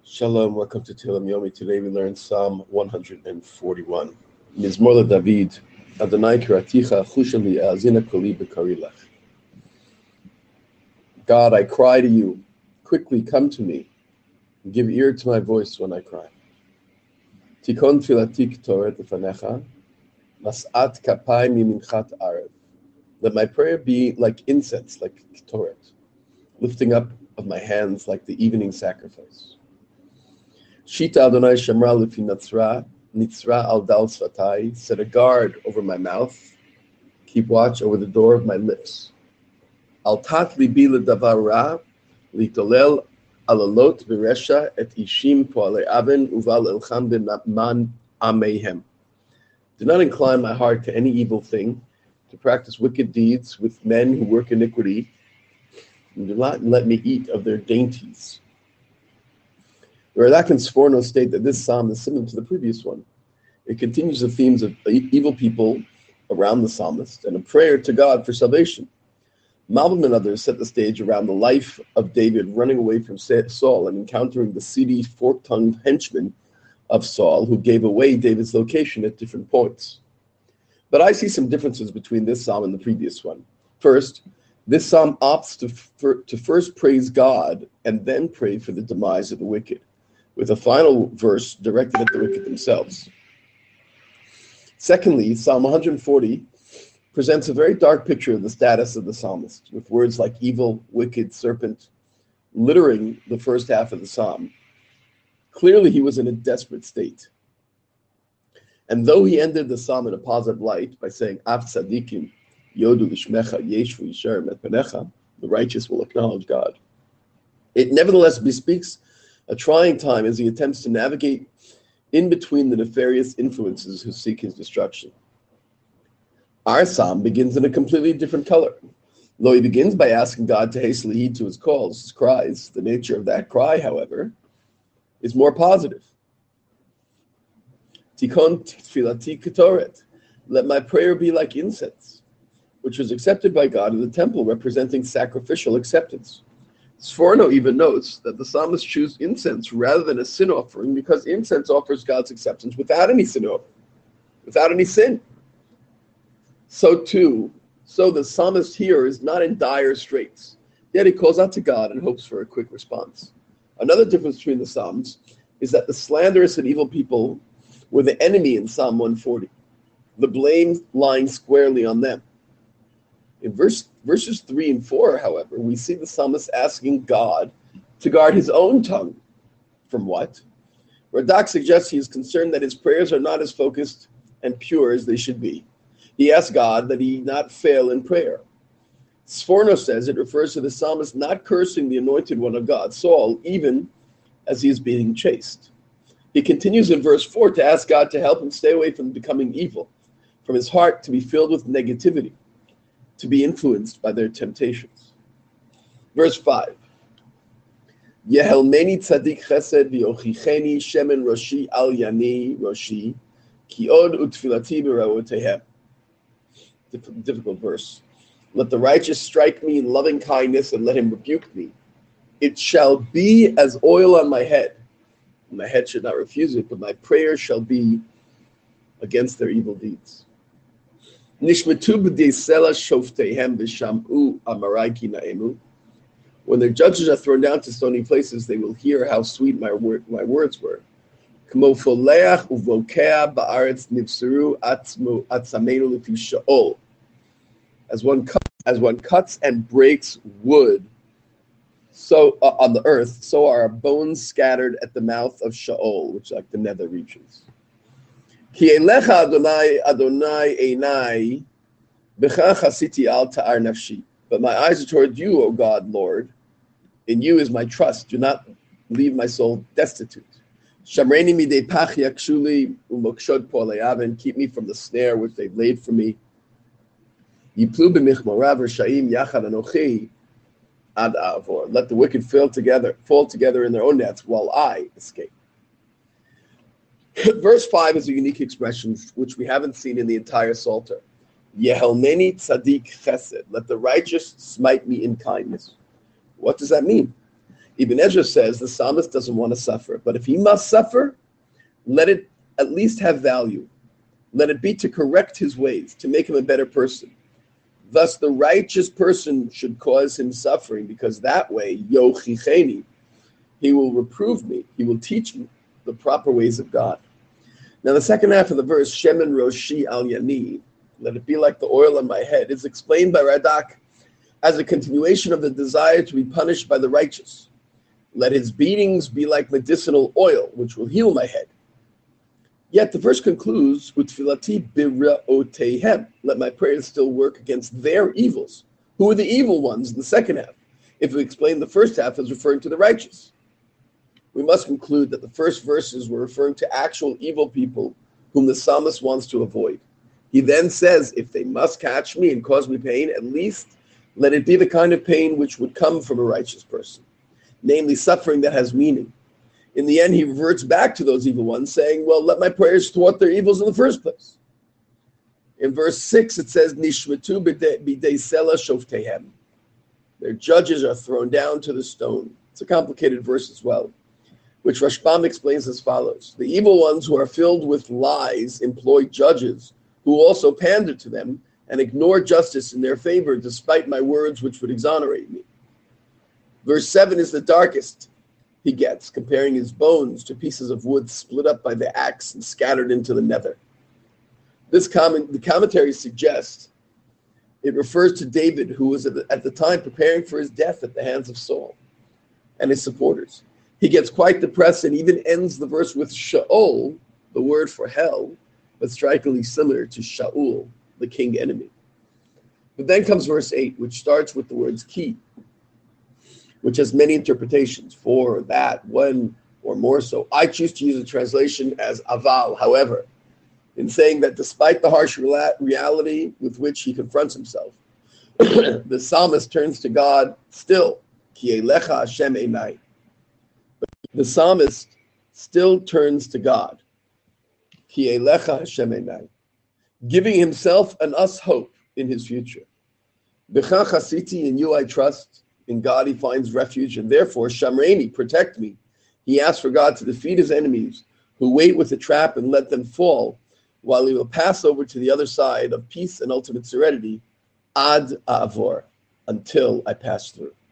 Shalom, welcome to Tehillim Yomi. Today we learn Psalm 141. Mizmor David, Adonai kiraticha chusha li azina koli b'karilach. God, I cry to you. Quickly come to me. Give ear to my voice when I cry. Tikon tfilati k'toret lefanecha, mas'at kapai miminchat arev. Let my prayer be like incense, like k'toret, lifting up of my hands like the evening sacrifice. Shita Adonai Shemra Lefi Nitzra al Dal Svatai. Set a guard over my mouth. Keep watch over the door of my lips. Al Tat Libi Ledavar Ra Litolel Alalot V'Resha Et Ishim Poalei Aven Uval Elcham B'Man Ameihem. Do not incline my heart to any evil thing, to practice wicked deeds with men who work iniquity, and do not let me eat of their dainties. Radak and Sforno state that this psalm is similar to the previous one. It continues the themes of evil people around the psalmist and a prayer to God for salvation. Malbim and others set the stage around the life of David running away from Saul and encountering the seedy, fork-tongued henchmen of Saul who gave away David's location at different points. But I see some differences between this psalm and the previous one. First, this psalm opts to first praise God and then pray for the demise of the wicked, with a final verse directed at the wicked themselves. Secondly, Psalm 140 presents a very dark picture of the status of the psalmist, with words like evil, wicked, serpent, littering the first half of the psalm. Clearly, he was in a desperate state. And though he ended the psalm in a positive light by saying, Av tzadikim yodu lishmecha yeshvu yisher et panecha, the righteous will acknowledge God, it nevertheless bespeaks a trying time as he attempts to navigate in between the nefarious influences who seek his destruction. Our psalm begins in a completely different color. Though he begins by asking God to hastily heed to his calls, his cries, the nature of that cry, however, is more positive. Tikon tfilati ketoret. Let my prayer be like incense, which was accepted by God in the temple, representing sacrificial acceptance. Sforno even notes that the psalmist chooses incense rather than a sin offering because incense offers God's acceptance without any sin. So the psalmist here is not in dire straits, yet he calls out to God and hopes for a quick response. Another difference between the psalms is that the slanderous and evil people were the enemy in Psalm 140, the blame lying squarely on them. In verses 3 and 4, however, we see the psalmist asking God to guard his own tongue. From what? Radak suggests he is concerned that his prayers are not as focused and pure as they should be. He asks God that he not fail in prayer. Sforno says it refers to the psalmist not cursing the anointed one of God, Saul, even as he is being chased. He continues in verse 4 to ask God to help him stay away from becoming evil, from his heart to be filled with negativity, to be influenced by their temptations. Verse 5. Yehelmeni tzadik chesed v'yochicheni shemen roshi al yani roshi ki od utfilati b'raotehem. Difficult verse. Let the righteous strike me in loving kindness and let him rebuke me. It shall be as oil on my head. My head should not refuse it, but my prayer shall be against their evil deeds. Nishmetu b'dei sela shofteihem v'sham'u amarai ki na'emu. When their judges are thrown down to stony places, they will hear how sweet my words were. K'mo foleach uvokea ba'aretz nivseru atzamenu lefi sha'ol. As one cuts and breaks wood, so on the earth, so are our bones scattered at the mouth of Sheol, which is like the nether regions. Ki elecha Adonai einai, b'cha chasiti al ta'ar nafshi. But my eyes are toward you, O God, Lord. In you is my trust. Do not leave my soul destitute. Shamreini midei pach yakshuli umokshod po'alei aven. Keep me from the snare which they've laid for me. Yiplu b'michmorav r'sha'im yachad anochi ad avor. Let the wicked fall together in their own nets while I escape. Verse 5 is a unique expression which we haven't seen in the entire Psalter. Yehelmeni tzadik chesed. Let the righteous smite me in kindness. What does that mean? Ibn Ezra says the psalmist doesn't want to suffer, but if he must suffer, let it at least have value. Let it be to correct his ways, to make him a better person. Thus, the righteous person should cause him suffering, because that way, yochicheni, he will reprove me, he will teach me the proper ways of God. Now, the second half of the verse, Shemen Roshi Al Yani, let it be like the oil on my head, is explained by Radak as a continuation of the desire to be punished by the righteous. Let his beatings be like medicinal oil, which will heal my head. Yet the verse concludes, Utfilati bira'otehem, let my prayers still work against their evils. Who are the evil ones in the second half? If we explain the first half as referring to the righteous, we must conclude that the first verses were referring to actual evil people whom the psalmist wants to avoid. He then says, if they must catch me and cause me pain, at least let it be the kind of pain which would come from a righteous person, namely suffering that has meaning. In the end, he reverts back to those evil ones, saying, well, let my prayers thwart their evils in the first place. In verse 6, it says, Nishmatu b'dei sela shoftehem. Their judges are thrown down to the stone. It's a complicated verse as well, which Rashbam explains as follows. The evil ones who are filled with lies employ judges who also pander to them and ignore justice in their favor despite my words which would exonerate me. Verse 7 is the darkest he gets, comparing his bones to pieces of wood split up by the axe and scattered into the nether. The commentary suggests it refers to David, who was at the time preparing for his death at the hands of Saul and his supporters. He gets quite depressed and even ends the verse with Sha'ol, the word for hell, but strikingly similar to Shaul, the king enemy. But then comes verse 8, which starts with the words ki, which has many interpretations, for, that, when, or more so. I choose to use a translation as aval, however, in saying that despite the harsh reality with which he confronts himself, the psalmist turns to God still. Ki elecha Hashem einai. The psalmist still turns to God. Ki elecha Hashem einai. Giving himself and us hope in his future. B'cha chasiti, in you I trust. In God he finds refuge, and therefore, Shamreini, protect me. He asks for God to defeat his enemies, who wait with the trap and let them fall, while he will pass over to the other side of peace and ultimate serenity, ad avor, until I pass through.